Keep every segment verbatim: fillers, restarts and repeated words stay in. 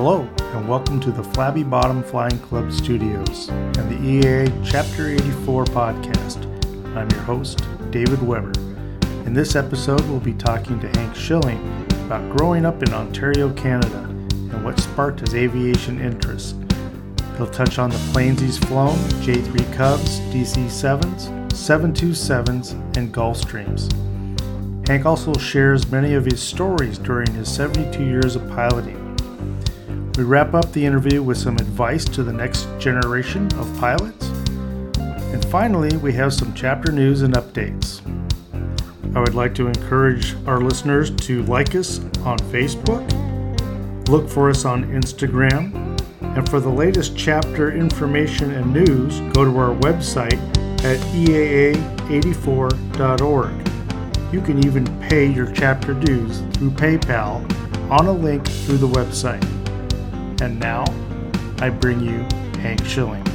Hello, and welcome to the Flabby Bottom Flying Club Studios and the E A A Chapter eighty-four podcast. I'm your host, David Weber. In this episode, we'll be talking to Hank Schilling about growing up in Ontario, Canada, and what sparked his aviation interest. He'll touch on the planes he's flown, J three Cubs, D C sevens, seven twenty-sevens, and Gulfstreams. Hank also shares many of his stories during his seventy-two years of piloting. We wrap up the interview with some advice to the next generation of pilots. And finally, we have some chapter news and updates. I would like to encourage our listeners to like us on Facebook, look for us on Instagram, and for the latest chapter information and news, go to our website at E A A eighty-four dot org. You can even pay your chapter dues through PayPal on a link through the website. And now, I bring you Hank Schilling.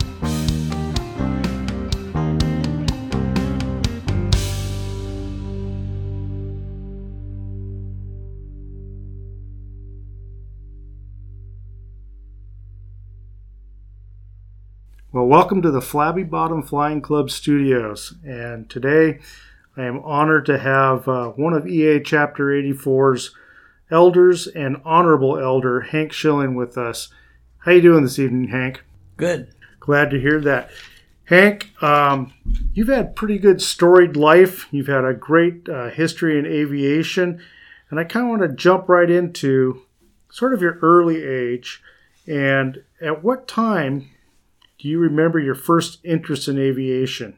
Well, welcome to the Flabby Bottom Flying Club Studios. And today, I am honored to have uh, one of E A A Chapter eighty-four's elders and honorable elder, Hank Schilling, with us. How you doing this evening, Hank? Good. Glad to hear that. Hank, um, you've had pretty good storied life. You've had a great uh, history in aviation. And I kind of want to jump right into sort of your early age. And at what time do you remember your first interest in aviation?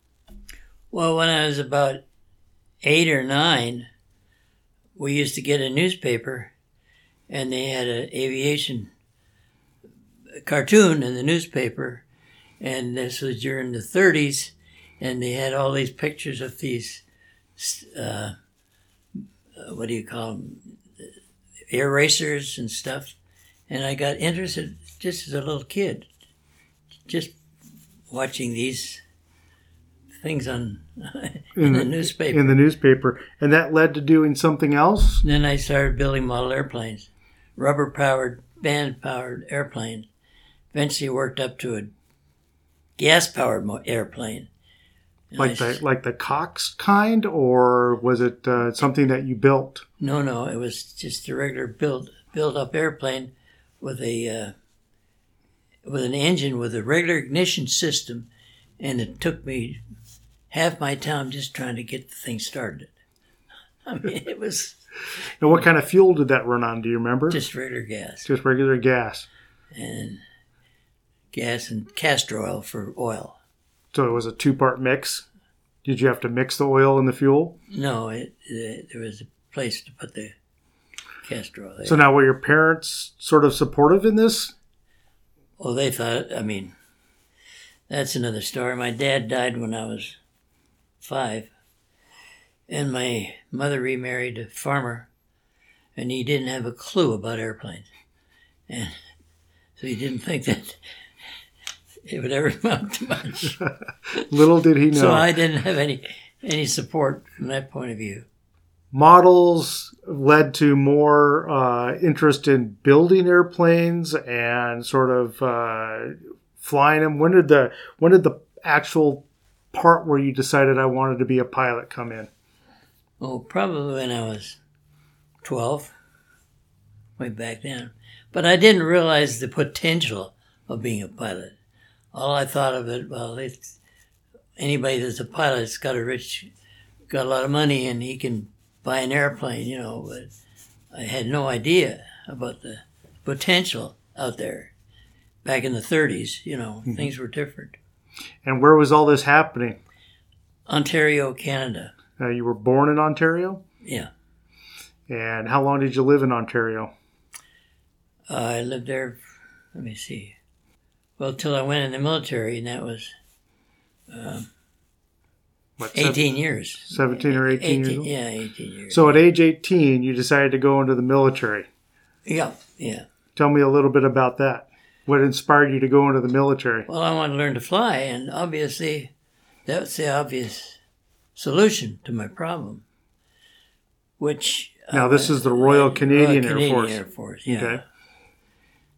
Well, when I was about eight or nine, we used to get a newspaper, and they had an aviation cartoon in the newspaper, and this was during the thirties, and they had all these pictures of these, uh, what do you call them, air racers and stuff, and I got interested just as a little kid, just watching these things on in, in the, the newspaper. In the newspaper. And that led to doing something else? And then I started building model airplanes, rubber-powered, band-powered airplanes. Eventually worked up to a gas-powered airplane. And like I, the like the Cox kind, or was it uh, something that you built? No, no, it was just a regular build build-up airplane with a uh, with an engine with a regular ignition system, and it took me half my time just trying to get the thing started. I mean, it was... And what kind of fuel did that run on? Do you remember? Just regular gas. Just regular gas. And gas and castor oil for oil. So it was a two-part mix? Did you have to mix the oil and the fuel? No, it, it, there was a place to put the castor oil there. So now were your parents sort of supportive in this? Well, they thought, I mean, that's another story. My dad died when I was five, and my mother remarried a farmer, and he didn't have a clue about airplanes, and so he didn't think that it would ever amount to much. Little did he know. So I didn't have any any support from that point of view. Models led to more uh, interest in building airplanes and sort of uh, flying them. When did the when did the actual part where you decided I wanted to be a pilot come in? Oh, probably when I was twelve, way back then. But I didn't realize the potential of being a pilot. All I thought of it, well, it's, anybody that's a pilot's got a rich, got a lot of money, and he can buy an airplane, you know. But I had no idea about the potential out there. Back in the thirties, you know, mm-hmm. Things were different. And where was all this happening? Ontario, Canada. Uh, you were born in Ontario? Yeah. And how long did you live in Ontario? Uh, I lived there, let me see. Well, till I went in the military, and that was um, what, eighteen years. seventeen or eighteen, eighteen years old? Yeah, eighteen years. So at age eighteen, you decided to go into the military. Yeah, yeah. Tell me a little bit about that. What inspired you to go into the military? Well, I wanted to learn to fly, and obviously that was the obvious solution to my problem, which... Now, this uh, is the Royal Canadian, Royal Air Canadian Force. Air Force, yeah. Okay.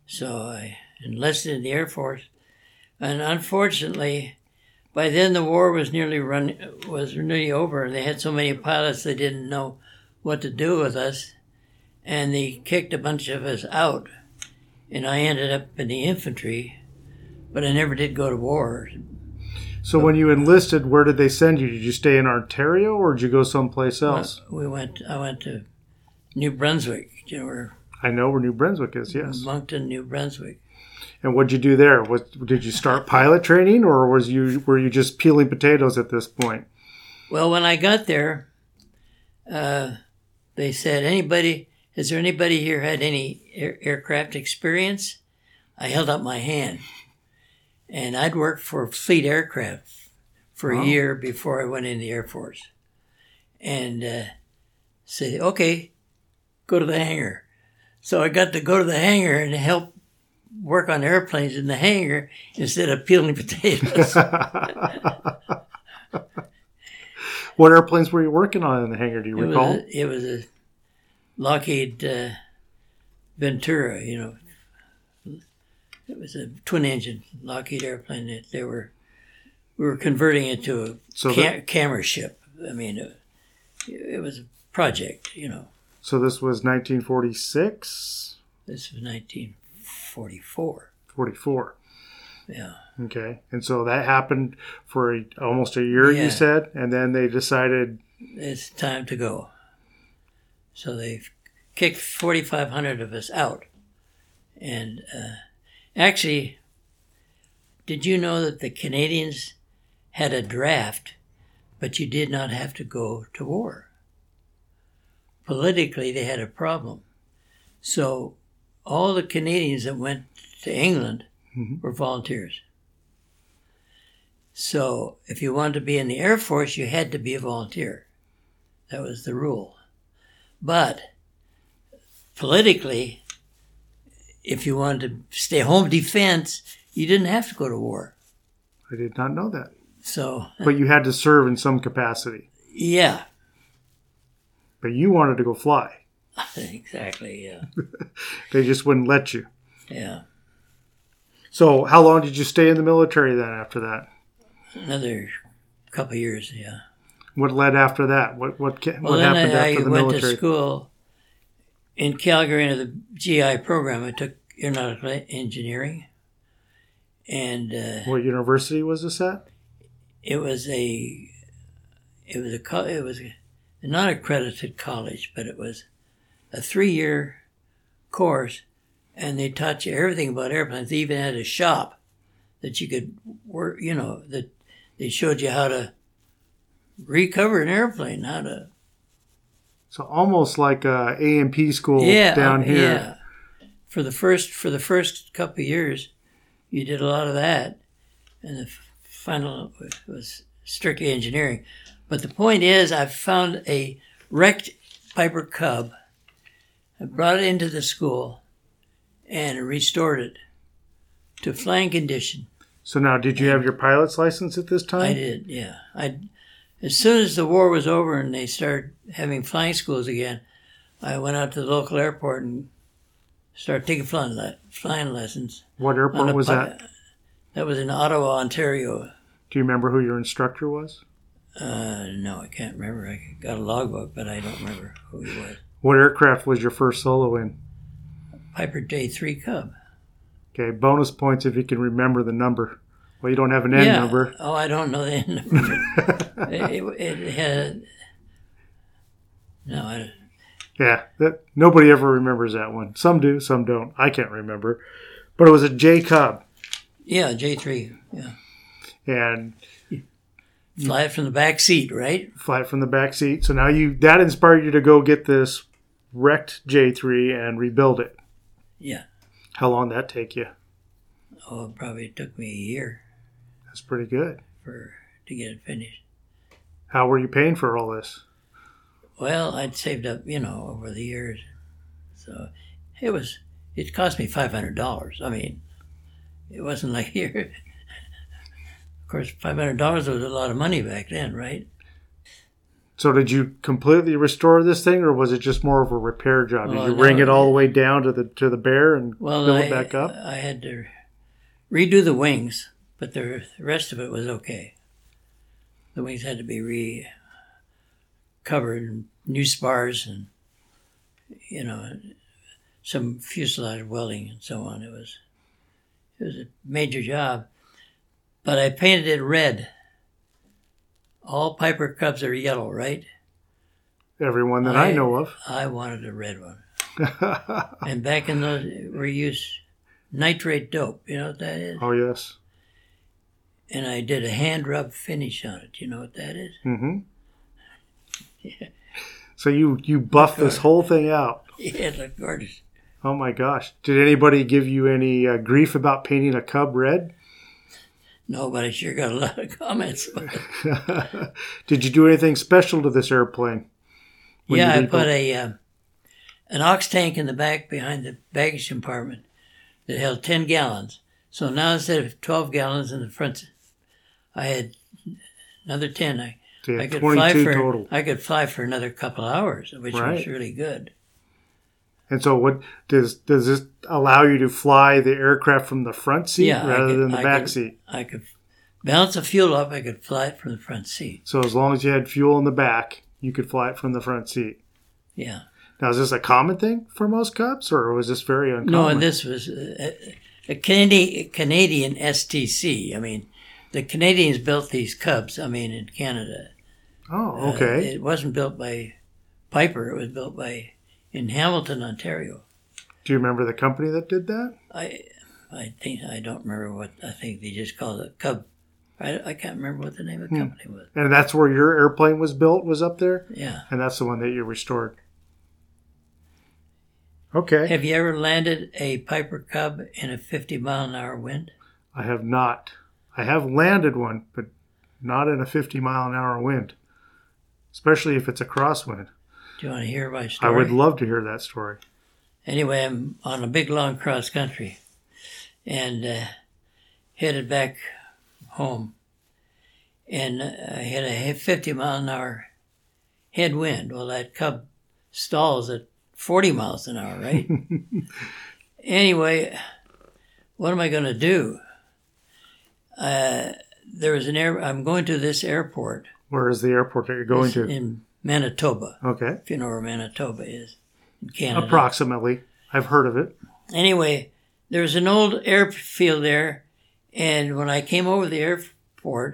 So I enlisted in the Air Force. And unfortunately, by then the war was nearly run was nearly over, and they had so many pilots they didn't know what to do with us, and they kicked a bunch of us out, and I ended up in the infantry, but I never did go to war. So when you enlisted, where did they send you? Did you stay in Ontario, or did you go someplace else? We went. I went to New Brunswick. You know where? I know where New Brunswick is. Yes, Moncton, New Brunswick. And what'd you do there? Was did you start pilot training, or was you were you just peeling potatoes at this point? Well, when I got there, uh, they said, "Anybody? Has there anybody here had any air, aircraft experience?" I held up my hand, and I'd worked for Fleet Aircraft for a oh. year before I went in the Air Force, and uh, said, "Okay, go to the hangar." So I got to go to the hangar and help work on airplanes in the hangar instead of peeling potatoes. What airplanes were you working on in the hangar? Do you it recall? Was a, it was a Lockheed uh, Ventura, you know. It was a twin-engine Lockheed airplane that they were. We were converting it to a so cam- that, camera ship. I mean, it, it was a project, you know. So this was nineteen forty-six? This was nineteen forty-four. forty-four. Yeah. Okay. And so that happened for a, almost a year, yeah. you said, and then they decided... It's time to go. So they kicked forty-five hundred of us out. And uh, actually, did you know that the Canadians had a draft, but you did not have to go to war? Politically, they had a problem. So all the Canadians that went to England mm-hmm. were volunteers. So if you wanted to be in the Air Force, you had to be a volunteer. That was the rule. But politically, if you wanted to stay home defense, you didn't have to go to war. I did not know that. So, but you had to serve in some capacity. Yeah. But you wanted to go fly. Exactly, yeah. They just wouldn't let you. Yeah. So how long did you stay in the military then after that? Another couple of years, yeah. What led after that? What what, what well, happened I, after I the military? I military? went to school in Calgary into the G I program. I took aeronautical engineering. And uh, what university was this at? It was a it was a it was a not accredited college, but it was a three-year course, and they taught you everything about airplanes. They even had a shop that you could work, you know, that they showed you how to recover an airplane, how to... So almost like a A M P school yeah, down here. Yeah, for the first for the first couple of years, you did a lot of that, and the final was strictly engineering. But the point is, I found a wrecked Piper Cub. I brought it into the school and restored it to flying condition. So now, did you have your pilot's license at this time? I did, yeah. I, as soon as the war was over and they started having flying schools again, I went out to the local airport and started taking flying, le- flying lessons. What airport was pi- that? That was in Ottawa, Ontario. Do you remember who your instructor was? Uh, no, I can't remember. I got a logbook, but I don't remember who he was. What aircraft was your first solo in? Piper J three Cub. Okay, bonus points if you can remember the number. Well, you don't have an N yeah. number. Oh, I don't know the N number. it, it, it had... No, I... Yeah, that, nobody ever remembers that one. Some do, some don't. I can't remember. But it was a J Cub. Yeah, J three, yeah. And... Fly it from the back seat, right? Fly it from the back seat. So now you that inspired you to go get this wrecked J three and rebuild it. Yeah. How long did that take you? Oh, it probably took me a year. That's pretty good. For to get it finished. How were you paying for all this? Well, I'd saved up, you know, over the years. So it was, it cost me five hundred dollars. I mean, it wasn't like here. Of course, five hundred dollars was a lot of money back then, right? So did you completely restore this thing, or was it just more of a repair job? Did Well, you no, bring it all the way down to the to the bear and well, build I, it back up? I had to redo the wings, but the rest of it was okay. The wings had to be re-covered, and new spars, and you know, some fuselage welding and so on. It was it was a major job, but I painted it red. All Piper Cubs are yellow, right? Everyone that I, I know of. I wanted a red one. And back in those, we used nitrate dope. You know what that is? Oh, yes. And I did a hand rub finish on it. You know what that is? Mm-hmm. Yeah. So you, you buffed this whole thing out. Yeah, it looked gorgeous. Oh, my gosh. Did anybody give you any uh, grief about painting a Cub red? No, but I sure got a lot of comments about it. Did you do anything special to this airplane? Yeah, I put a uh, an ox tank in the back behind the baggage compartment that held ten gallons. So now instead of twelve gallons in the front, I had another ten. I, so I could fly for total. I could fly for another couple of hours, which right. was really good. And so, what does does this allow you to fly the aircraft from the front seat yeah, rather could, than the I back could, seat? I could balance the fuel up. I could fly it from the front seat. So as long as you had fuel in the back, you could fly it from the front seat. Yeah. Now, is this a common thing for most Cubs, or was this very uncommon? No, and this was a, a Canadian Canadian S T C. I mean, the Canadians built these Cubs. I mean, in Canada. Oh, okay. Uh, it wasn't built by Piper. It was built by in Hamilton, Ontario. Do you remember the company that did that? I, I think I don't remember what I think they just called it Cub. I, I can't remember what the name of the company was. And that's where your airplane was built, was up there? Yeah. And that's the one that you restored. Okay. Have you ever landed a Piper Cub in a fifty mile an hour wind? I have not. I have landed one, but not in a fifty mile an hour wind, especially if it's a crosswind. Do you want to hear my story? I would love to hear that story. Anyway, I'm on a big long cross country and uh, headed back home. And I had a fifty mile an hour headwind. Well, that Cub stalls at forty miles an hour, right? Anyway, what am I going to do? Uh, there was an air. I'm going to this airport. Where is the airport that you're going it's to? In Manitoba. Okay. If you know where Manitoba is. In Canada. Approximately. I've heard of it. Anyway, there was an old airfield there, and when I came over the airport,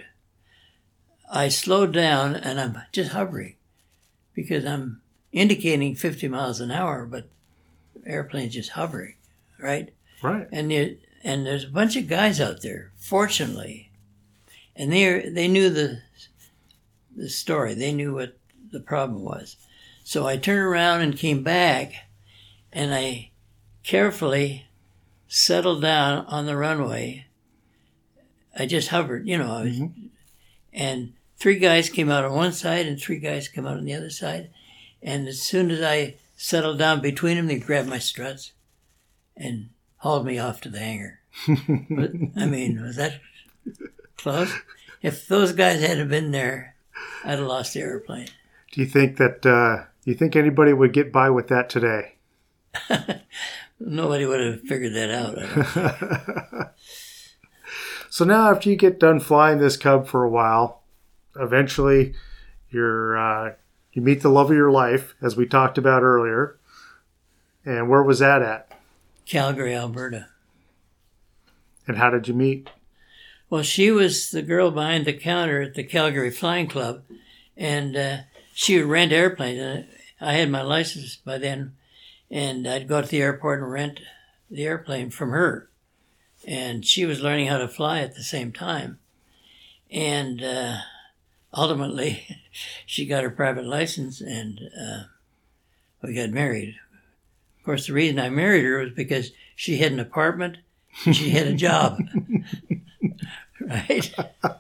I slowed down, and I'm just hovering because I'm indicating fifty miles an hour, but the airplane's just hovering, right? Right. And there, and there's a bunch of guys out there, fortunately, and they they knew the the story. They knew what the problem was. So I turned around and came back, and I carefully settled down on the runway. I just hovered, you know, I was, mm-hmm. and three guys came out on one side and three guys came out on the other side. And as soon as I settled down between them, they grabbed my struts and hauled me off to the hangar. But, I mean, was that close? If those guys hadn't been there, I'd have lost the airplane. Do you think that, uh, do you think anybody would get by with that today? Nobody would have figured that out. I don't think. So now after you get done flying this Cub for a while, eventually you're, uh, you meet the love of your life, as we talked about earlier. And where was that at? Calgary, Alberta. And how did you meet? Well, she was the girl behind the counter at the Calgary Flying Club, and uh, she would rent airplanes. And I had my license by then, and I'd go to the airport and rent the airplane from her. And she was learning how to fly at the same time. And uh, ultimately, she got her private license, and uh, we got married. Of course, the reason I married her was because she had an apartment and she had a job. Right?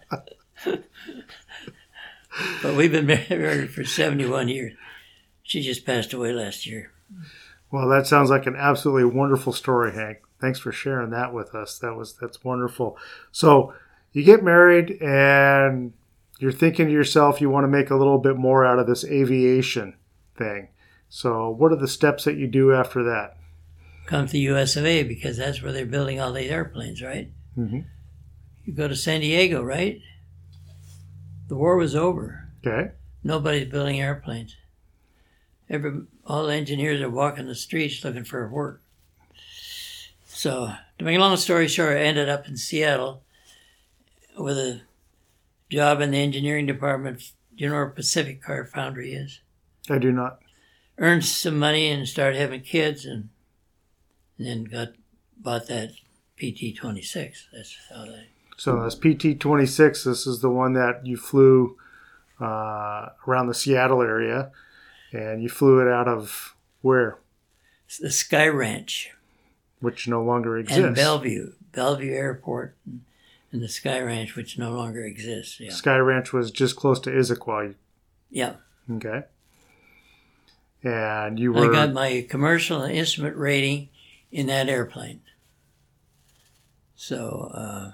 But we've been married for seventy-one years. She just passed away last year. Well, that sounds like an absolutely wonderful story, Hank. Thanks for sharing that with us. That was that's wonderful. So you get married, and you're thinking to yourself, you want to make a little bit more out of this aviation thing. So what are the steps that you do after that? Come to U S of A, because that's where they're building all these airplanes, right? Mm-hmm. You go to San Diego, right? The war was over. Okay. Nobody's building airplanes. Every, all the engineers are walking the streets looking for work. So, to make a long story short, I ended up in Seattle with a job in the engineering department. Do you know where Pacific Car Foundry is? I do not. Earned some money and started having kids, and, and then got bought that P T twenty-six. That's how that. So that's P T twenty-six. This is the one that you flew uh, around the Seattle area, and you flew it out of where? It's the Sky Ranch. Which no longer exists. And Bellevue. Bellevue Airport and the Sky Ranch, which no longer exists. Yeah. Sky Ranch was just close to Issaquah. Yeah. Okay. And you were... I got my commercial and instrument rating in that airplane. So, uh,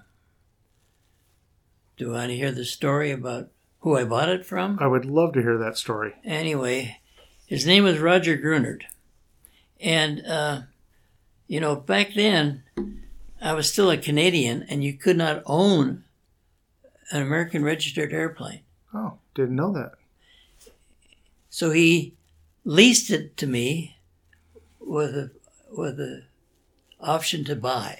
do you want to hear the story about who I bought it from? I would love to hear that story. Anyway, his name was Roger Grunert. And, uh, you know, back then, I was still a Canadian, and you could not own an American registered airplane. Oh, didn't know that. So he leased it to me with a with a option to buy.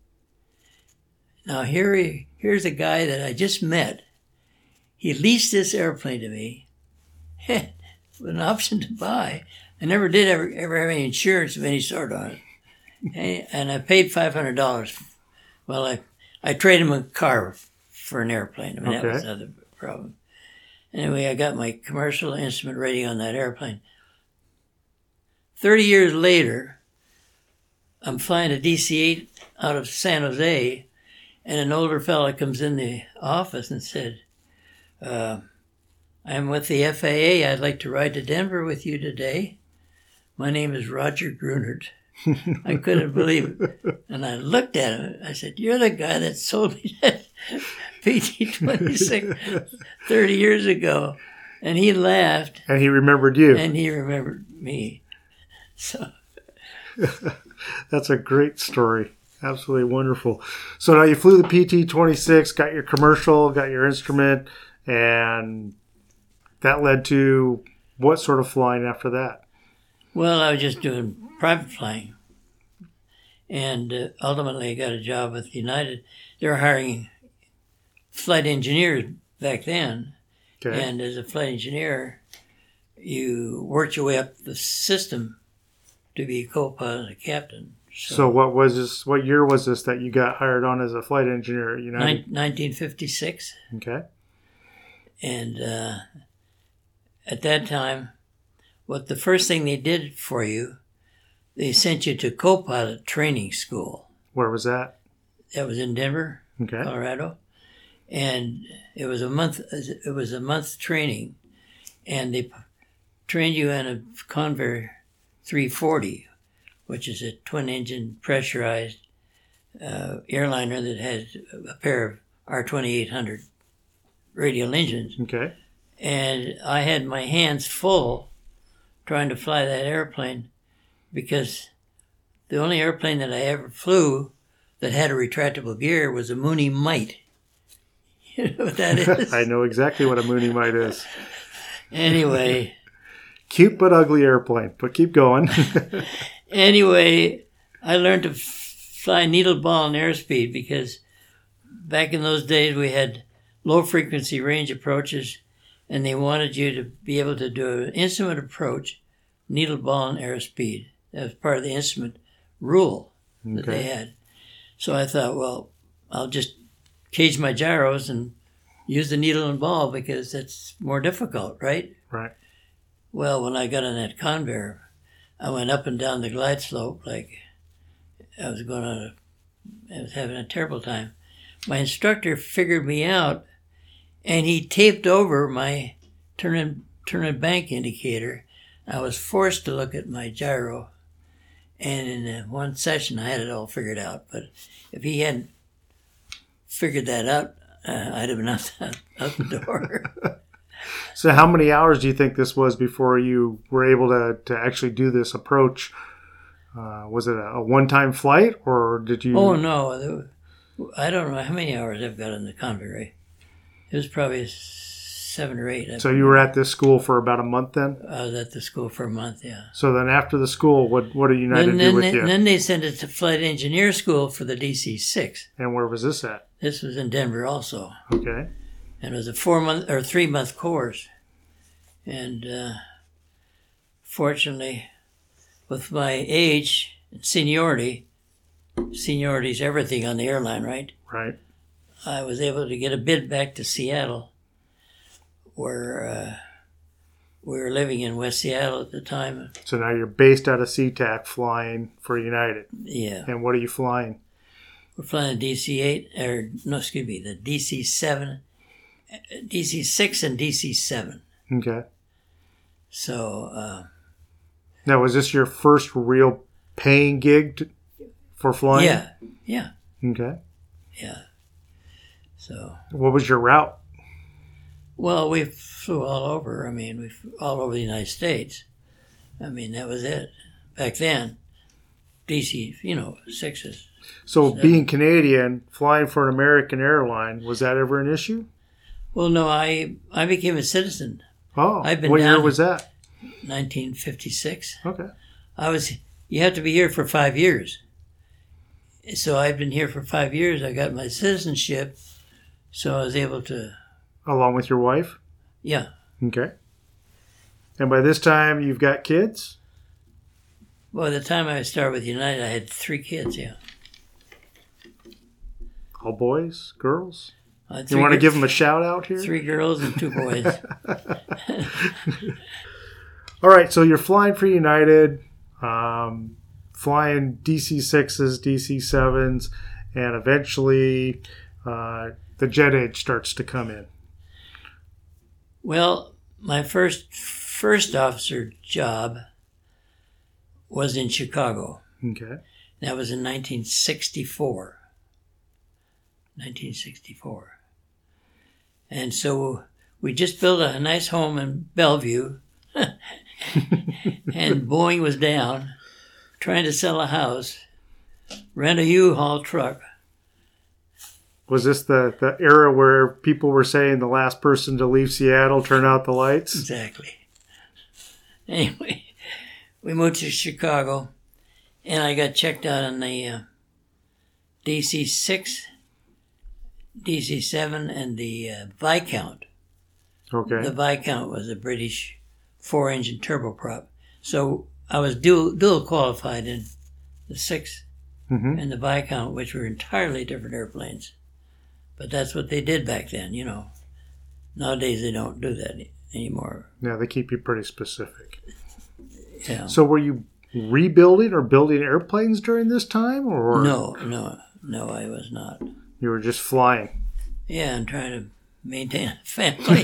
Now here he, here's a guy that I just met. He leased this airplane to me with an option to buy. I never did ever ever have any insurance of any sort on it. And I paid five hundred dollars. Well, I, I traded him a car for an airplane. I mean, okay. That was another problem. Anyway, I got my commercial instrument rating on that airplane. Thirty years later, I'm flying a D C eight out of San Jose, and an older fellow comes in the office and said, uh, I'm with the F A A. I'd like to ride to Denver with you today. My name is Roger Grunert. I couldn't believe it. And I looked at him. I said, you're the guy that sold me that P T twenty-six thirty years ago. And he laughed. And he remembered you. And he remembered me. So that's a great story. Absolutely wonderful. So now you flew the P T twenty-six, got your commercial, got your instrument, and that led to what sort of flying after that? Well, I was just doing private flying. And uh, ultimately I got a job with United. They were hiring flight engineers back then. Okay. And as a flight engineer, you worked your way up the system to be a co-pilot and a captain. So, so what was this? What year was this that you got hired on as a flight engineer at United? nineteen fifty-six. Okay. And uh, at that time, what the first thing they did for you, they sent you to co-pilot training school. Where was that? That was in Denver, okay. Colorado, and it was a month. It was a month training, and they trained you in a Convair three forty, which is a twin-engine pressurized uh, airliner that has a pair of R twenty-eight hundred radial engines. Okay. And I had my hands full trying to fly that airplane because the only airplane that I ever flew that had a retractable gear was a Mooney Mite. You know what that is? I know exactly what a Mooney Mite is. Anyway. Cute but ugly airplane, but keep going. Anyway, I learned to f- fly needle ball and airspeed because back in those days we had low frequency range approaches, and they wanted you to be able to do an instrument approach, needle ball and airspeed. That was part of the instrument rule that okay. they had. So I thought, well, I'll just cage my gyros and use the needle and ball because that's more difficult, right? Right. Well, when I got on that Convair, I went up and down the glide slope like I was going on a, I was having a terrible time. My instructor figured me out, and he taped over my turn and, turn and bank indicator. I was forced to look at my gyro, and in one session I had it all figured out. But if he hadn't figured that out, uh, I'd have been out, out the door. So how many hours do you think this was before you were able to, to actually do this approach? Uh, was it a, a one-time flight, or did you... Oh, no. I don't know how many hours I've got in the convict, right? It was probably seven or eight. So you were at this school for about a month then? I was at the school for a month, yeah. So then after the school, what, what did United then, do then with they, you? Then they sent it to flight engineer school for the D C six. And where was this at? This was in Denver also. Okay. And it was a four-month or three-month course. And uh, fortunately, with my age and seniority, seniority is everything on the airline, right? Right. I was able to get a bid back to Seattle, where uh, we were living in West Seattle at the time. So now you're based out of SeaTac flying for United. Yeah. And what are you flying? We're flying the D C eight, or no, excuse me, the D C seven, D C six and D C seven. Okay. So... Uh, now, was this your first real paying gig to, for flying? Yeah, yeah. Okay. Yeah. So... What was your route? Well, we flew all over. I mean, we flew all over the United States. I mean, that was it. Back then, D C, you know, sixes. So seven. Being Canadian, flying for an American airline, was that ever an issue? Well, no, I I became a citizen. Oh, I've been what year down was that? nineteen fifty-six. Okay. I was. You have to be here for five years. So I've been here for five years. I got my citizenship, so I was able to. Along with your wife? Yeah. Okay. And by this time, you've got kids? Well, the time I started with United, I had three kids, yeah. All boys? Girls? Uh, You want to give them a shout out here? Three girls and two boys. All right, so you're flying for United, um, flying D C sixes, D C sevens, and eventually uh, the jet age starts to come in. Well, my first first officer job was in Chicago. Okay. That was in nineteen sixty-four. nineteen sixty-four. And so we just built a nice home in Bellevue, and Boeing was down, trying to sell a house, rent a U-Haul truck. Was this the, the era where people were saying the last person to leave Seattle, turn out the lights? Exactly. Anyway, we moved to Chicago, and I got checked out on the uh, D C six, D C seven, and the uh, Viscount. Okay. The Viscount was a British four-engine turboprop. So I was dual, dual qualified in the six mm-hmm. and the Viscount, which were entirely different airplanes. But that's what they did back then, you know. Nowadays they don't do that anymore. Yeah, they keep you pretty specific. Yeah. So were you rebuilding or building airplanes during this time? Or No, no, no, I was not. You were just flying? Yeah, I'm trying to maintain a family.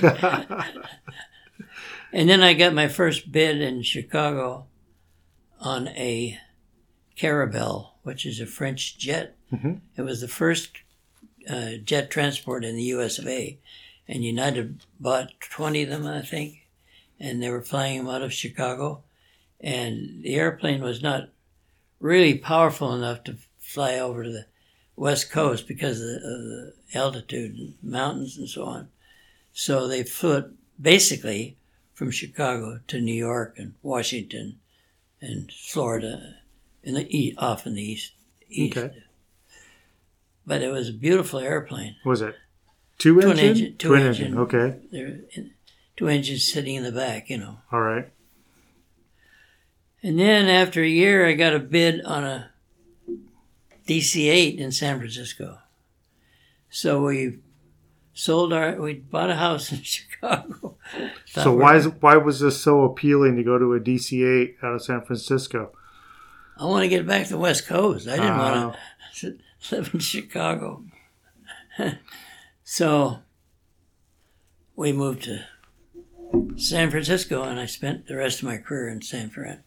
And then I got my first bid in Chicago on a Caravelle, which is a French jet. Mm-hmm. It was the first uh, jet transport in the U S of A. And United bought twenty of them, I think. And they were flying them out of Chicago. And the airplane was not really powerful enough to fly over to the West Coast because of the, of the altitude and mountains and so on. So they flew it basically from Chicago to New York and Washington and Florida, in the east, off in the east. east. Okay. But it was a beautiful airplane. Was it two Twin engine? engine. Two Twin engine. engine. Okay. There, two engines sitting in the back, you know. All right. And then after a year, I got a bid on a D C eight in San Francisco. So we sold our, we bought a house in Chicago. So why is why was this so appealing to go to a D C eight out of San Francisco? I want to get back to the West Coast. I didn't uh, want to live in Chicago. So we moved to San Francisco, and I spent the rest of my career in San Fran.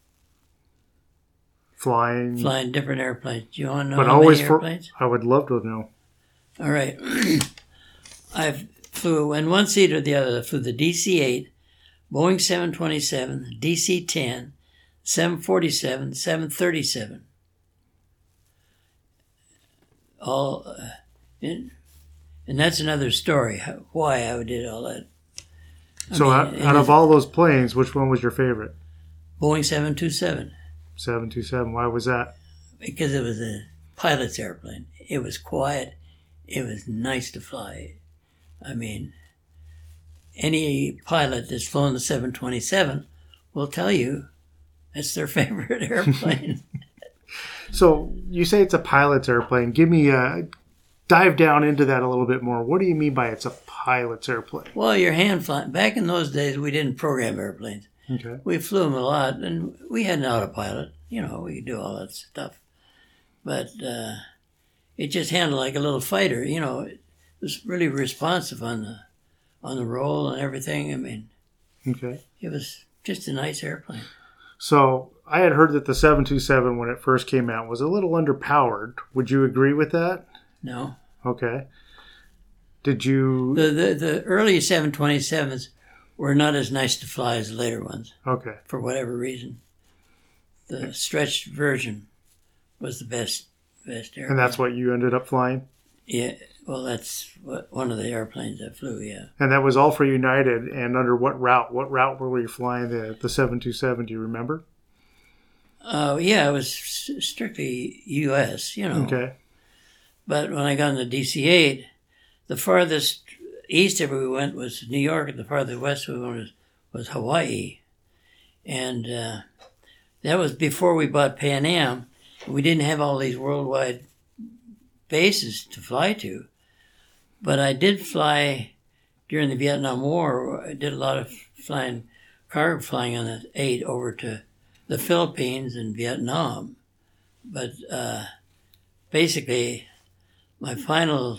Flying. Flying different airplanes. Do you want to know but how always many for, airplanes? I would love to know. All right. I flew in one seat or the other. I flew the D C eight, Boeing seven twenty-seven, D C ten, seven forty-seven, seven thirty-seven. All, uh, in, and that's another story, how, why I did all that. I so mean, out, out of all those planes, which one was your favorite? Boeing seven twenty-seven. seven twenty-seven. Why was that? Because it was a pilot's airplane. It was quiet. It was nice to fly. I mean, any pilot that's flown the seven twenty-seven will tell you it's their favorite airplane. So you say it's a pilot's airplane. Give me a dive down into that a little bit more. What do you mean by it's a pilot's airplane? Well, your hand flying. Back in those days, we didn't program airplanes. Okay. We flew them a lot, and we had an autopilot. You know, we could do all that stuff. But uh, it just handled like a little fighter. You know, it was really responsive on the on the roll and everything. I mean, okay, it was just a nice airplane. So I had heard that the seven twenty-seven, when it first came out, was a little underpowered. Would you agree with that? No. Okay. Did you... The the, the early seven twenty-sevens were not as nice to fly as the later ones. Okay. For whatever reason. The stretched version was the best best airplane. And that's what you ended up flying? Yeah. Well, that's what, one of the airplanes I flew, yeah. And that was all for United. And under what route? What route were you flying the, the seven twenty-seven? Do you remember? Oh, uh, yeah, it was strictly U S, you know. Okay. But when I got in the D C eight, the farthest east ever we went was New York, and the farthest west we went was, was Hawaii. And uh, that was before we bought Pan Am. We didn't have all these worldwide bases to fly to. But I did fly during the Vietnam War. I did a lot of flying, cargo flying on the eight over to the Philippines and Vietnam. But uh, basically, my final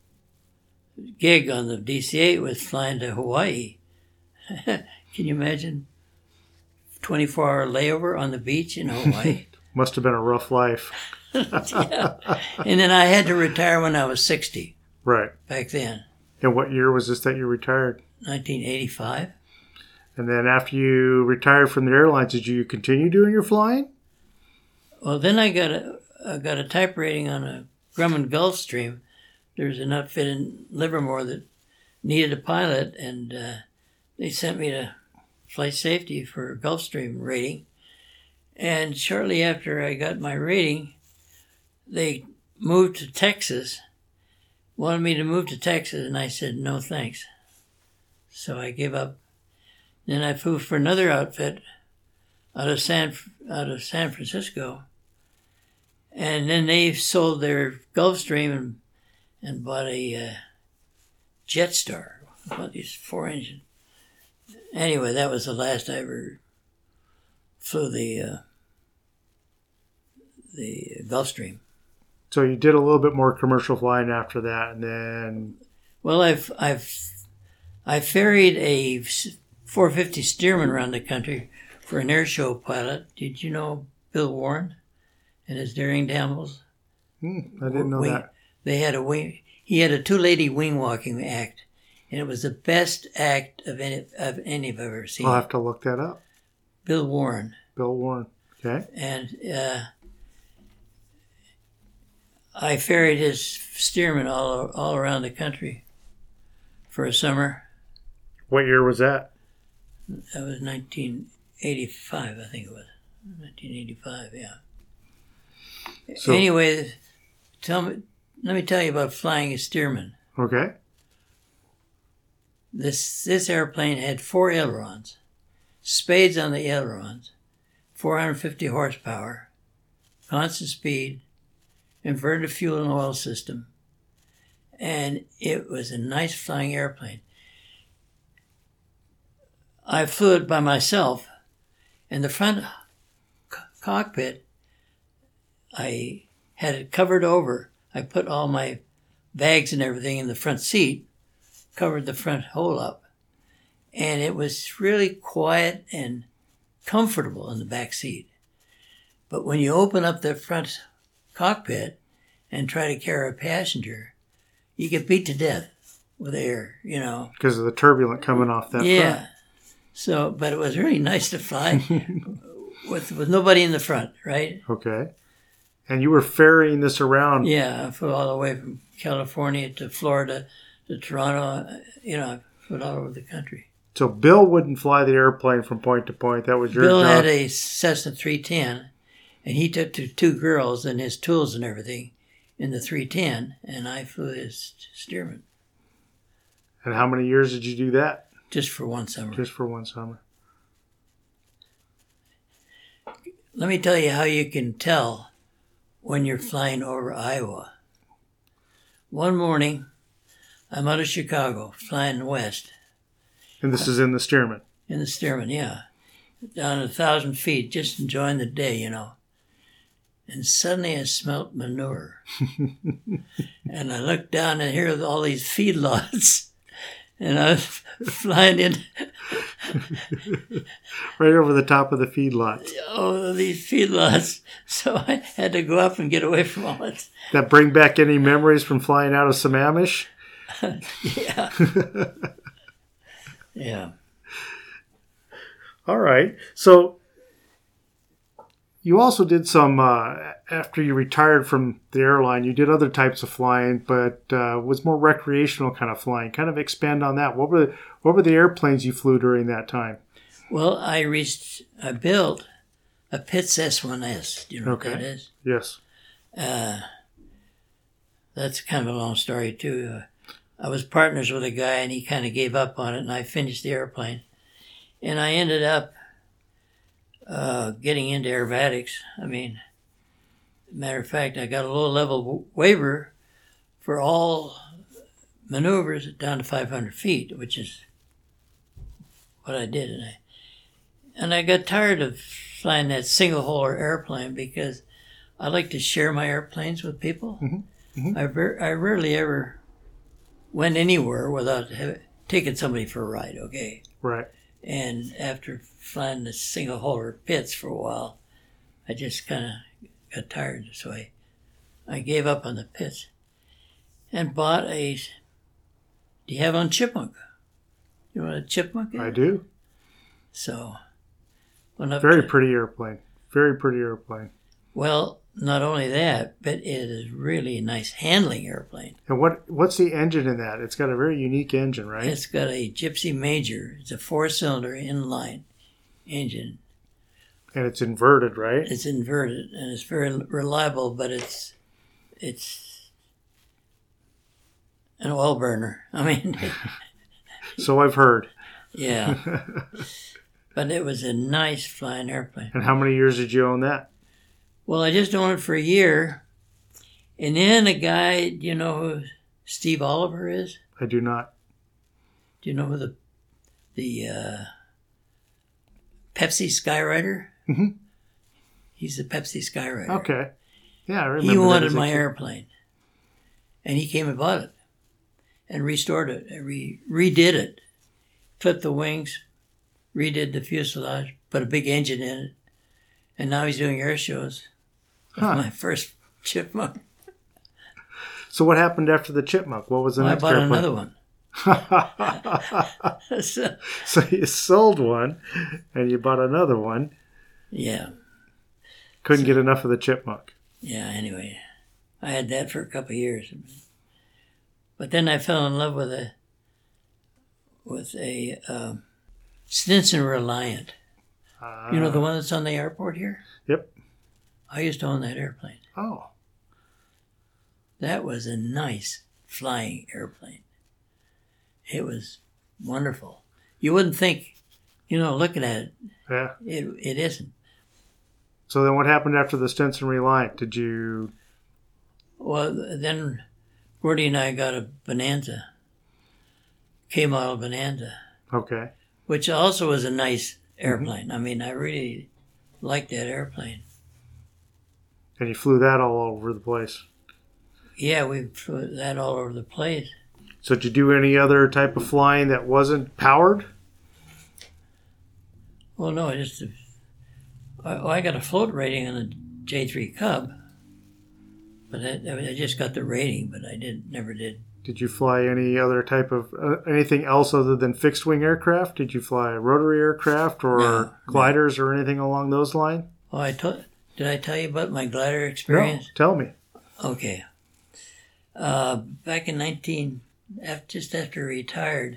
gig on the D C eight was flying to Hawaii. Can you imagine? twenty-four hour layover on the beach in Hawaii. Must have been a rough life. Yeah. And then I had to retire when I was sixty. Right. Back then. And what year was this that you retired? nineteen eighty-five. And then after you retired from the airlines, did you continue doing your flying? Well, then I got a I got a type rating on a Grumman Gulfstream. There's an outfit in Livermore that needed a pilot, and uh, they sent me to flight safety for a Gulfstream rating. And shortly after I got my rating, they moved to Texas, wanted me to move to Texas, and I said, no thanks. So I gave up. Then I flew for another outfit out of San out of San Francisco. And then they sold their Gulfstream and, and bought a uh, Jetstar. Bought these four engine. Anyway, that was the last I ever flew the uh, the Gulfstream. So you did a little bit more commercial flying after that, and then... Well, I've I've I ferried a four fifty Stearman around the country for an air show pilot. Did you know Bill Warren and his daring damsels? Hmm, I didn't know wing, that. They had a wing. He had a two-lady wing walking act, and it was the best act of any of any I've ever seen. I'll have to look that up. Bill Warren. Bill Warren. Okay. And uh, I ferried his Stearman all all around the country for a summer. What year was that? That was nineteen eighty-five, I think it was. nineteen eighty-five, yeah. So, anyway, tell me. Let me tell you about flying a Stearman. Okay. This this airplane had four ailerons, spades on the ailerons, four hundred fifty horsepower, constant speed, inverted fuel and oil system, and it was a nice flying airplane. I flew it by myself. In the front c- cockpit, I had it covered over. I put all my bags and everything in the front seat, covered the front hole up, and it was really quiet and comfortable in the back seat. But when you open up the front cockpit and try to carry a passenger, you get beat to death. with air, you know. Because of the turbulent coming off that Yeah. front. So, but it was really nice to fly with with nobody in the front, right? Okay. And you were ferrying this around. Yeah, I flew all the way from California to Florida to Toronto. You know, I flew all over the country. So Bill wouldn't fly the airplane from point to point. That was your Bill job. had a Cessna three ten, and he took to two girls and his tools and everything in the three ten, and I flew his steerman. And how many years did you do that? Just for one summer. Just for one summer. Let me tell you how you can tell when you're flying over Iowa. One morning, I'm out of Chicago, flying west. And this is in the Stearman. In the Stearman, yeah. Down a thousand feet, just enjoying the day, you know. And suddenly I smelt manure. And I looked down and here all these feedlots. And I was flying in. Right over the top of the feedlot. Oh, these feedlots. So I had to go up and get away from all it. That bring back any memories from flying out of Sammamish? Yeah. Yeah. All right. So you also did some, uh, after you retired from the airline, you did other types of flying, but uh, was more recreational kind of flying. Kind of expand on that. What were the, what were the airplanes you flew during that time? Well, I reached, I built a Pitts S one S. Do you know Okay. what that is? Yes. Uh, that's kind of a long story, too. Uh, I was partners with a guy, and he kind of gave up on it, and I finished the airplane. And I ended up uh, getting into aerobatics. I mean, matter of fact, I got a low-level waiver for all maneuvers down to five hundred feet, which is what I did. And I, and I got tired of flying that single-huller airplane because I like to share my airplanes with people. Mm-hmm. Mm-hmm. I, ver- I rarely ever went anywhere without ha- taking somebody for a ride, okay? Right. And after flying the single-huller Pitts for a while, I just kind of got tired. So I, I gave up on the Pitts and bought a, do you have on Chipmunk? You know what a Chipmunk is? I do. So, went up Very to- pretty airplane. Very pretty airplane. Well, not only that, but it is really a nice handling airplane. And what what's the engine in that? It's got a very unique engine, right? It's got a Gypsy Major. It's a four-cylinder inline engine. And it's inverted, right? It's inverted and it's very reliable, but it's it's an oil burner. I mean, So I've heard. yeah. But it was a nice flying airplane. And how many years did you own that? Well, I just owned it for a year, and then a guy. Do you know who Steve Oliver is? I do not. Do you know who the the uh, Pepsi Skyrider? Mm-hmm. He's the Pepsi Skyrider. Okay. Yeah, I remember. He that wanted as a my kid. airplane, and he came and bought it, and restored it, and re- redid it, clipped the wings, redid the fuselage, put a big engine in it, and now he's doing air shows. With Huh. my first Chipmunk. So what happened after the Chipmunk? What was the Well, I next bought airplane? another one. So, So you sold one, and you bought another one. yeah, Couldn't get enough of the Chipmunk. yeah. Anyway, I had that for a couple of years, but then I fell in love with a with a um, Stinson Reliant. Uh, You know the one that's on the airport here? Yep. I used to own that airplane. Oh. That was a nice flying airplane. It was wonderful. You wouldn't think, you know, looking at it, Yeah. it, it isn't. So then what happened after the Stinson Reliant? Did you... Well, then Gordy and I got a Bonanza, K-model Bonanza, Okay. which also was a nice airplane. I mean, I really liked that airplane. And you flew that all over the place. Yeah, we flew that all over the place. So did you do any other type of flying that wasn't powered? Well, no, I just, I, I got a float rating on the J three Cub, but I, I just got the rating, but I did never did Did you fly any other type of, uh, anything else other than fixed wing aircraft? Did you fly rotary aircraft or No, gliders no. or anything along those lines? Oh, I told, did I tell you about my glider experience? No, tell me. Okay. Uh, back in nineteen, just after I retired,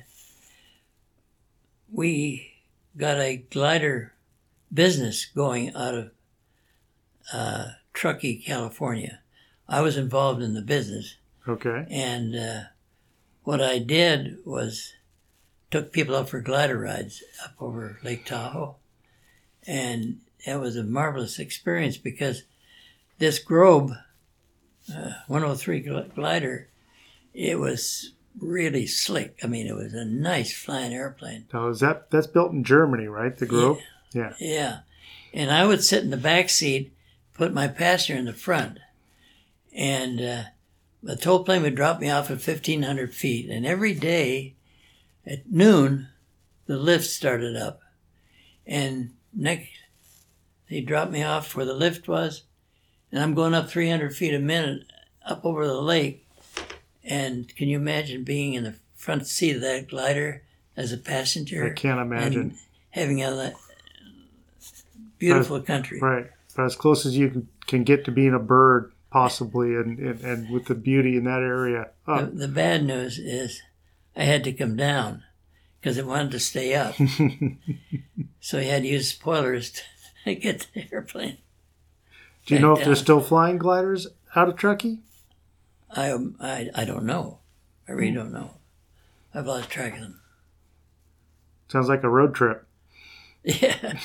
we got a glider business going out of uh, Truckee, California. I was involved in the business. Okay. And uh, what I did was took people up for glider rides up over Lake Tahoe. And it was a marvelous experience because this Grobe uh, one oh three glider, it was really slick. I mean, it was a nice flying airplane. Now, is that, that's built in Germany, right? The Grobe? Yeah. Yeah. Yeah. And I would sit in the back seat, put my passenger in the front. And uh, the tow plane would drop me off at fifteen hundred feet. And every day at noon, the lift started up. And next, they dropped me off where the lift was. And I'm going up three hundred feet a minute up over the lake. And can you imagine being in the front seat of that glider as a passenger? I can't imagine. And having a that beautiful as, country. Right. But as close as you can, can get to being a bird, possibly, and, and, and with the beauty in that area. Oh. The, the bad news is I had to come down because it wanted to stay up. So I had to use spoilers to get the airplane. Do you know if down. They're still flying gliders out of Truckee? I, I, I don't know. I really don't know. I've lost track of them. Sounds like a road trip. Yeah.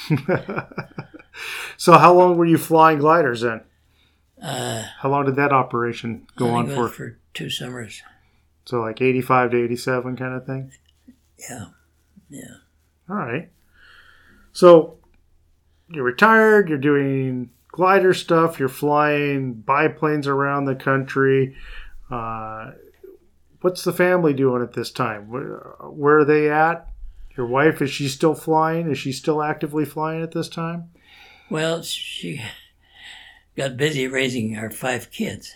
So how long were you flying gliders then? Uh, how long did that operation go on for? For two summers. So like eighty-five to eighty-seven kind of thing? Yeah. Yeah. All right. So you're retired, you're doing glider stuff, you're flying biplanes around the country. Uh, what's the family doing at this time? Where, where are they at? Your wife, is she still flying? Is she still actively flying at this time? Well, she got busy raising our five kids.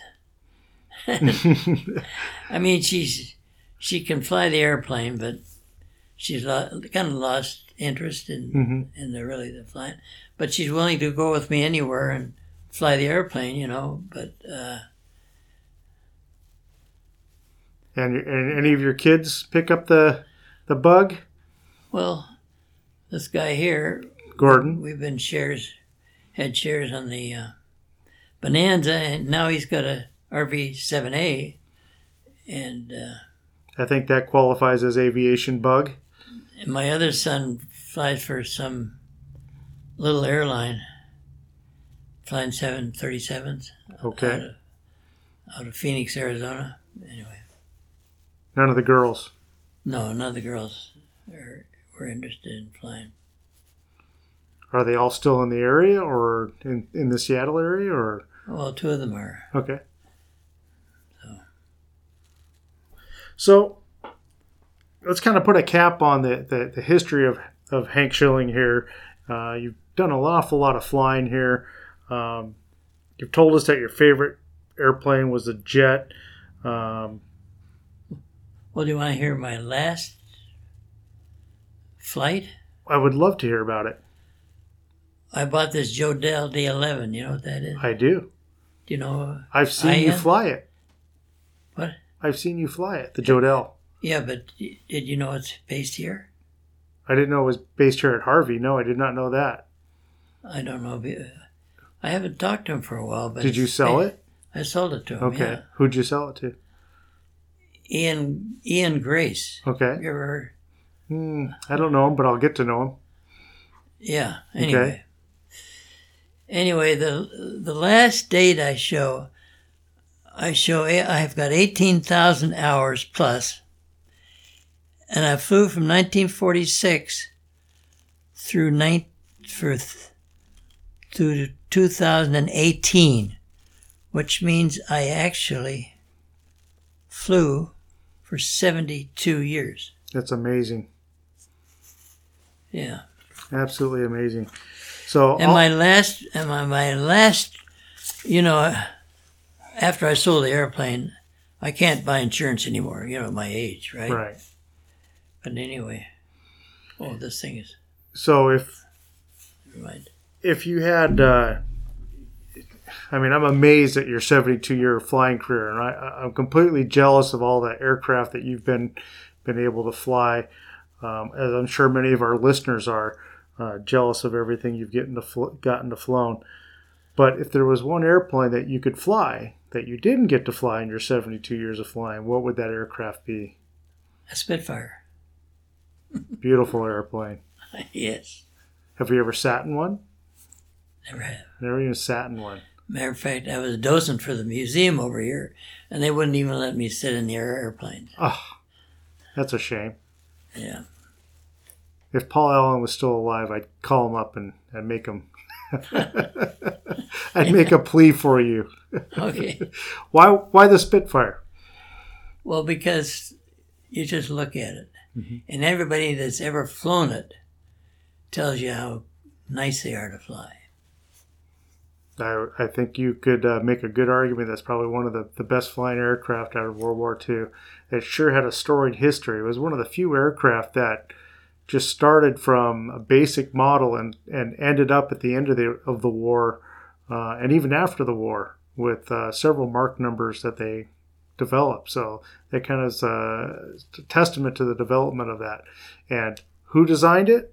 I mean, she's she can fly the airplane, but she's lo- kind of lost interest in mm-hmm. in the really the flying. But she's willing to go with me anywhere and fly the airplane, you know. But uh, and and any of your kids pick up the the bug? Well, this guy here, Gordon, we've been shares, had shares on the uh, Bonanza, and now he's got a R V seven A, and uh, I think that qualifies as aviation bug. And my other son flies for some little airline, flying seven thirty-sevens. Okay. Out of, out of Phoenix, Arizona. Anyway. None of the girls? No, none of the girls are, were interested in flying. Are they all still in the area or in, in the Seattle area? Or? Well, two of them are. Okay. So, so let's kind of put a cap on the, the, the history of, of Hank Schilling here. Uh, you've done an awful lot of flying here. Um, you've told us that your favorite airplane was a jet. Um, well, do you want to hear my last flight? I would love to hear about it. I bought this Jodelle D eleven. You know what that is? I do. Do you know? I've seen I you am? fly it. What? I've seen you fly it, the Jodelle. Yeah, but did you know it's based here? I didn't know it was based here at Harvey. No, I did not know that. I don't know. I haven't talked to him for a while. But did you sell based, it? I sold it to him, Okay. Yeah. Who'd you sell it to? Ian Ian Grace. Okay. You ever heard? Hmm, I don't know him, but I'll get to know him. Yeah, anyway. Okay. Anyway, the the last date I show, I show I've got eighteen thousand hours plus, and I flew from nineteen forty-six through nine, for, through two thousand eighteen, which means I actually flew for seventy-two years. That's amazing. Yeah. Absolutely amazing. So, and my last, and my, my last, you know, after I sold the airplane, I can't buy insurance anymore, you know, at my age, right? Right. But anyway, oh, this thing is, So if never mind. if you had, uh, I mean, I'm amazed at your seventy-two year flying career, and I, I'm completely jealous of all the aircraft that you've been been able to fly. Um, as I'm sure many of our listeners are uh, jealous of everything you've gotten to fl- gotten to flown. But if there was one airplane that you could fly that you didn't get to fly in your seventy-two years of flying, what would that aircraft be? A Spitfire. Beautiful airplane. Yes. Have you ever sat in one? Never have. Never even sat in one. Matter of fact, I was dozing for the museum over here, and they wouldn't even let me sit in the air airplanes. Oh, that's a shame. Yeah. If Paul Allen was still alive, I'd call him up and, and make him. I'd make a plea for you. Okay. Why? Why the Spitfire? Well, because you just look at it, mm-hmm. and everybody that's ever flown it tells you how nice they are to fly. I, I think you could uh, make a good argument that's probably one of the, the best flying aircraft out of World War Two. It sure had a storied history. It was one of the few aircraft that just started from a basic model and, and ended up at the end of the of the war, uh, and even after the war, with uh, several mark numbers that they developed. So that kind of is a testament to the development of that. And who designed it?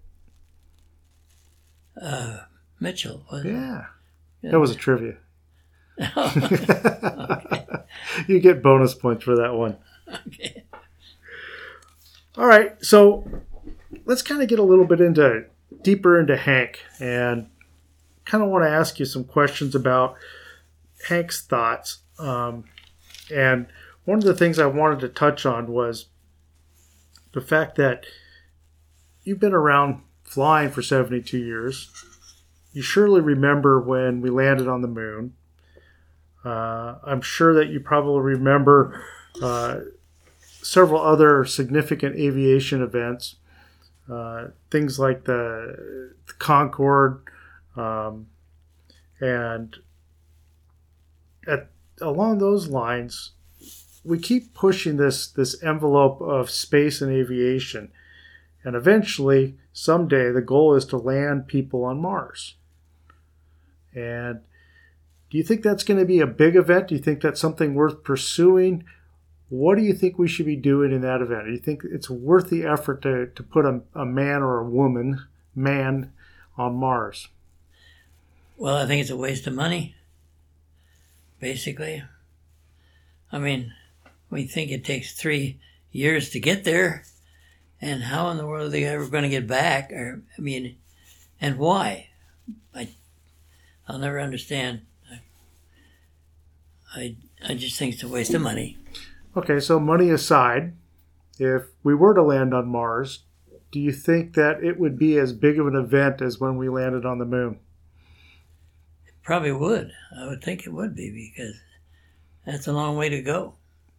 Uh, Mitchell, wasn't yeah. it? Yeah. That was a trivia. Oh, okay. You get bonus points for that one. Okay. All right, so let's kind of get a little bit into deeper into Hank, and kind of want to ask you some questions about Hank's thoughts. Um, and one of the things I wanted to touch on was the fact that you've been around flying for seventy-two years. You surely remember when we landed on the moon. Uh, I'm sure that you probably remember uh, several other significant aviation events, uh, things like the, the Concorde, um, and at, along those lines, we keep pushing this this envelope of space and aviation, and eventually, someday, the goal is to land people on Mars. And do you think that's going to be a big event? Do you think that's something worth pursuing? What do you think we should be doing in that event? Do you think it's worth the effort to, to put a, a man or a woman, man, on Mars? Well, I think it's a waste of money, basically. I mean, we think it takes three years to get there, and how in the world are they ever going to get back? Or I mean, and why? I, I'll never understand. I, I, I just think it's a waste of money. Okay, so money aside, if we were to land on Mars, do you think that it would be as big of an event as when we landed on the moon? It probably would. I would think it would be, because that's a long way to go.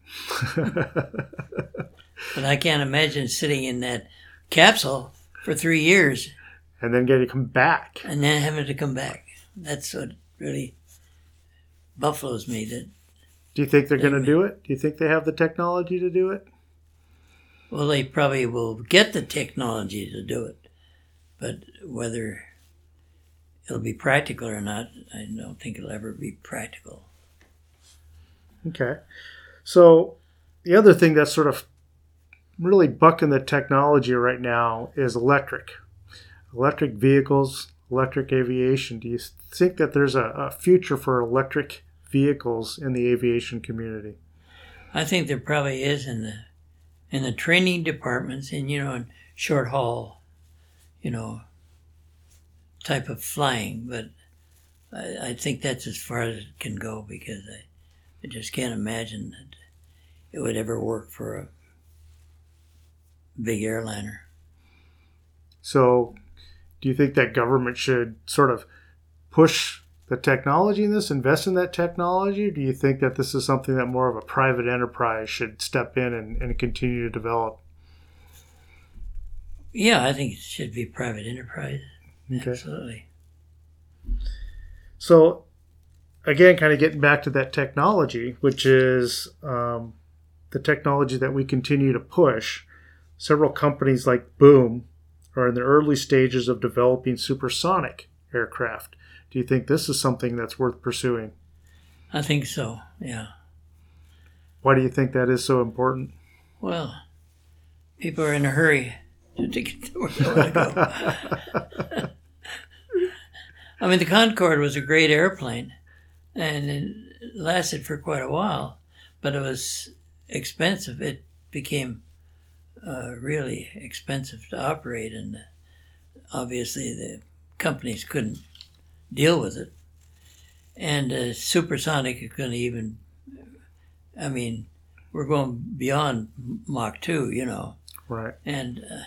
But I can't imagine sitting in that capsule for three years. And then getting to come back. And then having to come back. That's what really buffaloes me. That, do you think they're going to do it? Do you think they have the technology to do it? Well, they probably will get the technology to do it. But whether it'll be practical or not, I don't think it'll ever be practical. Okay. So the other thing that's sort of really bucking the technology right now is electric. Electric vehicles, electric aviation. Do you think that there's a, a future for electric vehicles in the aviation community? I think there probably is in the in the training departments and, you know, in short haul, you know, type of flying. But I, I think that's as far as it can go, because I, I just can't imagine that it would ever work for a big airliner. So do you think that government should sort of push the technology in this, invest in that technology? Or do you think that this is something that more of a private enterprise should step in and, and continue to develop? Yeah, I think it should be private enterprise. Okay. Absolutely. So again, kind of getting back to that technology, which is um, the technology that we continue to push. Several companies like Boom are in the early stages of developing supersonic aircraft. Do you think this is something that's worth pursuing? I think so, yeah. Why do you think that is so important? Well, people are in a hurry to get to where they want to go. I mean, the Concorde was a great airplane, and it lasted for quite a while, but it was expensive. It became uh, really expensive to operate, and obviously the companies couldn't deal with it. And uh, supersonic is going to even, I mean, we're going beyond Mach two, you know. Right. And uh,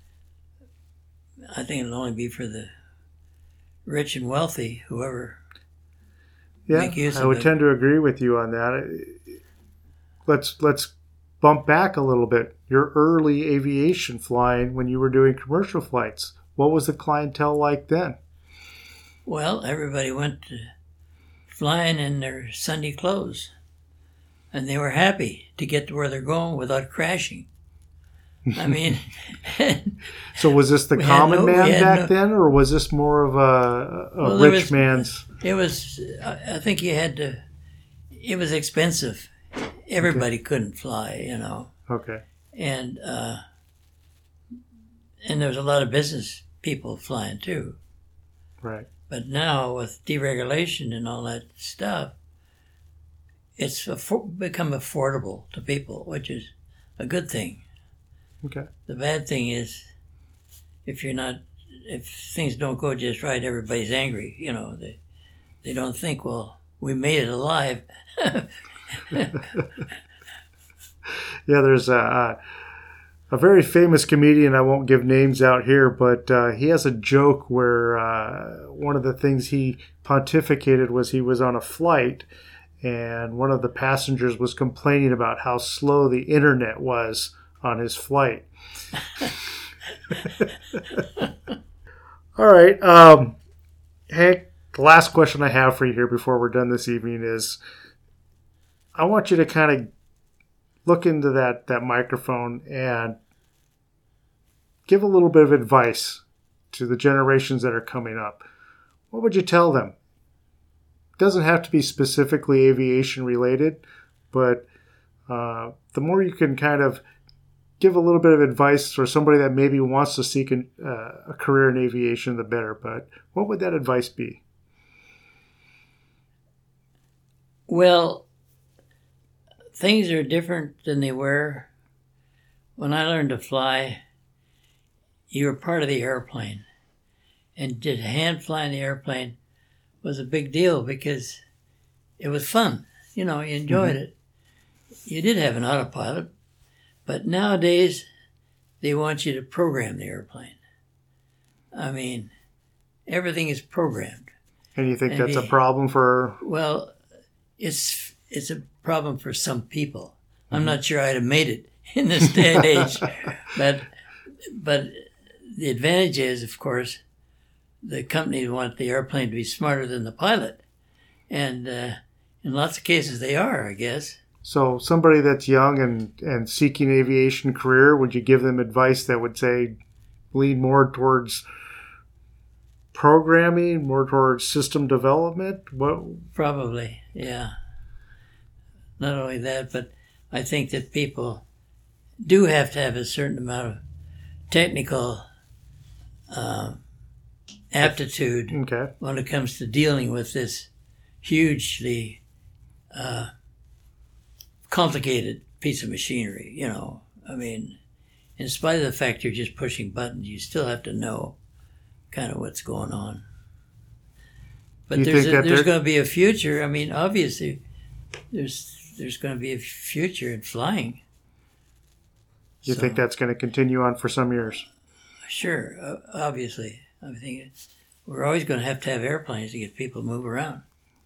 I think it'll only be for the rich and wealthy, whoever yeah, make use I of would it. tend to agree with you on that. Let's let's bump back a little bit. Your early aviation flying when you were doing commercial flights, what was the clientele like then? Well, everybody went to flying in their Sunday clothes, and they were happy to get to where they're going without crashing. I mean, so was this the we had common no- man we had back no- then, or was this more of a, a Well, there rich was- man's? it was. I I think you had to. It was expensive. Everybody couldn't fly, you know, Okay, and uh, and there was a lot of business people flying too. right. But now with deregulation and all that stuff, it's affor- become affordable to people, which is a good thing. Okay. The bad thing is, if you're not, if things don't go just right, everybody's angry. You know, they they don't think, well, we made it alive. Yeah, there's a, a very famous comedian. I won't give names out here, but uh, he has a joke where uh, one of the things he pontificated was he was on a flight, and one of the passengers was complaining about how slow the internet was on his flight. All right. Um, Hank, the last question I have for you here before we're done this evening is, I want you to kind of look into that, that microphone and give a little bit of advice to the generations that are coming up. What would you tell them? It doesn't have to be specifically aviation related, but uh, the more you can kind of give a little bit of advice for somebody that maybe wants to seek an, uh, a career in aviation, the better. But what would that advice be? Well, things are different than they were. When I learned to fly, you were part of the airplane. And to hand fly in the airplane was a big deal because it was fun. You know, you enjoyed Mm-hmm. it. You did have an autopilot, but nowadays they want you to program the airplane. I mean, everything is programmed. And you think And that's a the- problem for... Well, it's it's a problem for some people. I'm not sure I'd have made it in this day and age, but but the advantage is, of course, the companies want the airplane to be smarter than the pilot, and uh, in lots of cases they are, I guess. So somebody that's young and, and seeking an aviation career, would you give them advice that would say lean more towards programming, more towards system development? What? Probably, yeah. Not only that, but I think that people do have to have a certain amount of technical uh, aptitude Okay. when it comes to dealing with this hugely uh, complicated piece of machinery. You know, I mean, in spite of the fact you're just pushing buttons, you still have to know kind of what's going on. But You there's think a, that there's there- going to be a future. I mean, obviously, there's there's going to be a future in flying. You So, think that's going to continue on for some years? Sure, uh, obviously. I think it's, we're always going to have to have airplanes to get people to move around.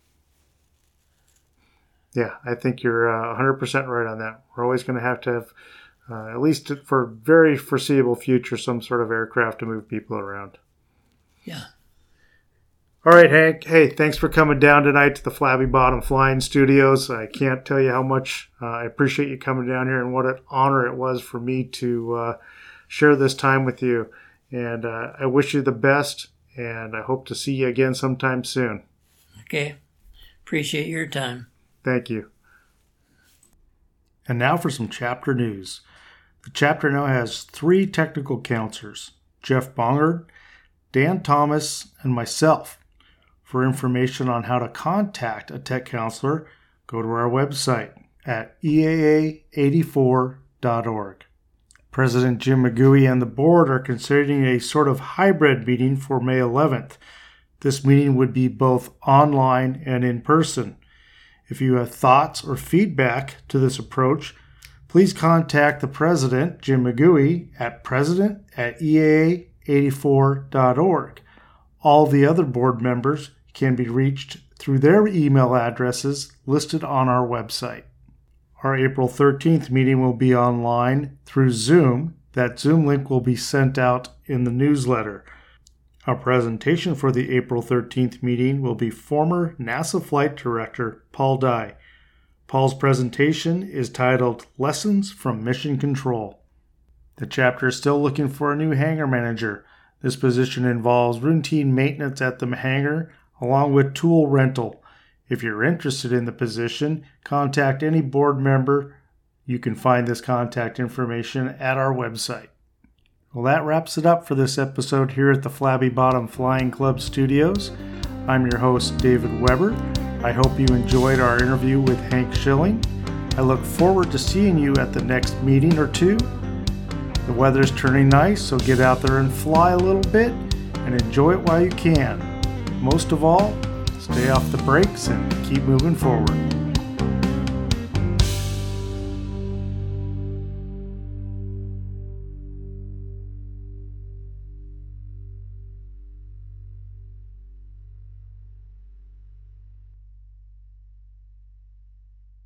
Yeah, I think you're uh, one hundred percent right on that. We're always going to have to have, uh, at least for very foreseeable future, some sort of aircraft to move people around. Yeah. All right, Hank. Hey, thanks for coming down tonight to the Flabby Bottom Flying Studios. I can't tell you how much uh, I appreciate you coming down here and what an honor it was for me to uh, share this time with you. And uh, I wish you the best, and I hope to see you again sometime soon. Okay. Appreciate your time. Thank you. And now for some chapter news. The chapter now has three technical counselors, Jeff Bongard, Dan Thomas, and myself. For information on how to contact a tech counselor, go to our website at E A A eighty-four dot org. President Jim McGooey and the board are considering a sort of hybrid meeting for May eleventh. This meeting would be both online and in person. If you have thoughts or feedback to this approach, please contact the president, Jim McGooey, at president at E A A eighty-four dot org. All the other board members can be reached through their email addresses listed on our website. Our April thirteenth meeting will be online through Zoom. That Zoom link will be sent out in the newsletter. Our presentation for the April thirteenth meeting will be former NASA Flight Director Paul Dye. Paul's presentation is titled Lessons from Mission Control. The chapter is still looking for a new hangar manager. This position involves routine maintenance at the hangar along with tool rental. If you're interested in the position, contact any board member. You can find this contact information at our website. Well, that wraps it up for this episode here at the Flabby Bottom Flying Club Studios. I'm your host, David Weber. I hope you enjoyed our interview with Hank Schilling. I look forward to seeing you at the next meeting or two. The weather's turning nice, so get out there and fly a little bit and enjoy it while you can. Most of all, stay off the brakes and keep moving forward.